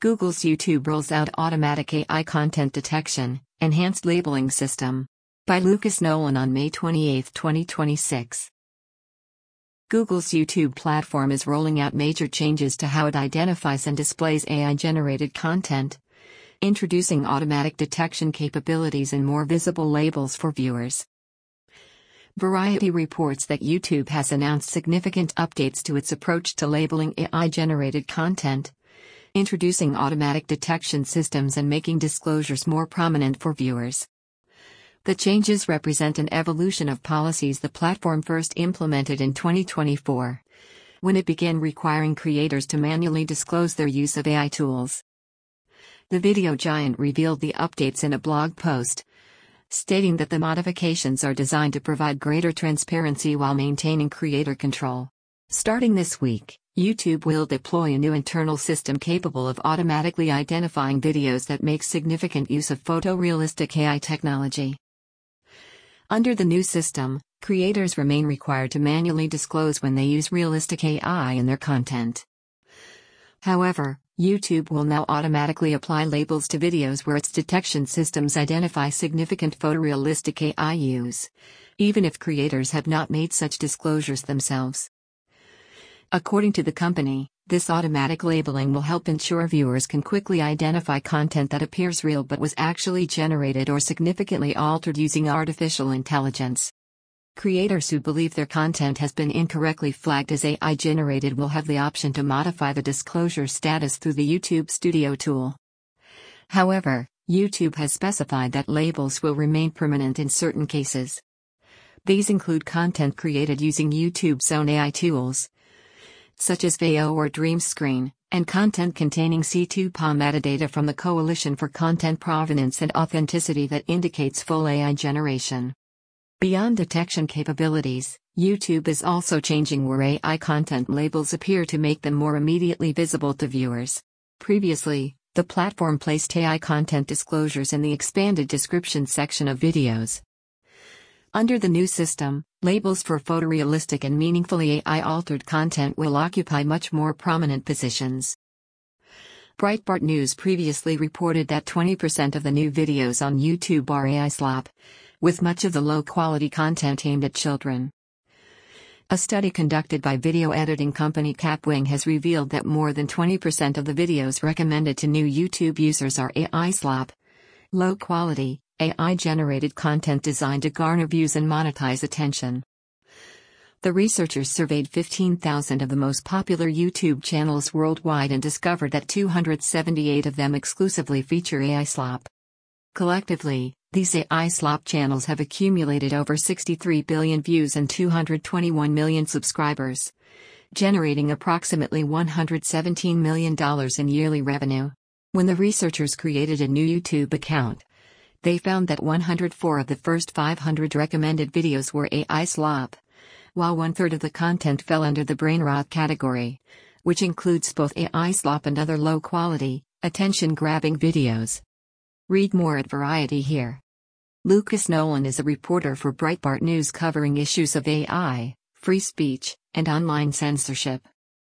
Google's YouTube rolls out automatic AI content detection, enhanced labeling system. By Lucas Nolan on May 28, 2026. Google's YouTube platform is rolling out major changes to how it identifies and displays AI-generated content, introducing automatic detection capabilities and more visible labels for viewers. Variety reports that YouTube has announced significant updates to its approach to labeling AI-generated content, introducing automatic detection systems and making disclosures more prominent for viewers. The changes represent an evolution of policies the platform first implemented in 2024, when it began requiring creators to manually disclose their use of AI tools. The video giant revealed the updates in a blog post, stating that the modifications are designed to provide greater transparency while maintaining creator control. Starting this week, YouTube will deploy a new internal system capable of automatically identifying videos that make significant use of photorealistic AI technology. Under the new system, creators remain required to manually disclose when they use realistic AI in their content. However, YouTube will now automatically apply labels to videos where its detection systems identify significant photorealistic AI use, even if creators have not made such disclosures themselves. According to the company, this automatic labeling will help ensure viewers can quickly identify content that appears real but was actually generated or significantly altered using artificial intelligence. Creators who believe their content has been incorrectly flagged as AI-generated will have the option to modify the disclosure status through the YouTube Studio tool. However, YouTube has specified that labels will remain permanent in certain cases. These include content created using YouTube's own AI tools, such as Veo or DreamScreen, and content containing C2PA metadata from the Coalition for Content Provenance and Authenticity that indicates full AI generation. Beyond detection capabilities, YouTube is also changing where AI content labels appear to make them more immediately visible to viewers. Previously, the platform placed AI content disclosures in the expanded description section of videos. Under the new system, labels for photorealistic and meaningfully AI-altered content will occupy much more prominent positions. Breitbart News previously reported that 20% of the new videos on YouTube are AI slop, with much of the low-quality content aimed at children. A study conducted by video editing company Capwing has revealed that more than 20% of the videos recommended to new YouTube users are AI slop, low-quality, AI-generated content designed to garner views and monetize attention. The researchers surveyed 15,000 of the most popular YouTube channels worldwide and discovered that 278 of them exclusively feature AI slop. Collectively, these AI slop channels have accumulated over 63 billion views and 221 million subscribers, generating approximately $117 million in yearly revenue. When the researchers created a new YouTube account, they found that 104 of the first 500 recommended videos were AI slop, while one-third of the content fell under the brain rot category, which includes both AI slop and other low-quality, attention-grabbing videos. Read more at Variety here. Lucas Nolan is a reporter for Breitbart News covering issues of AI, free speech, and online censorship.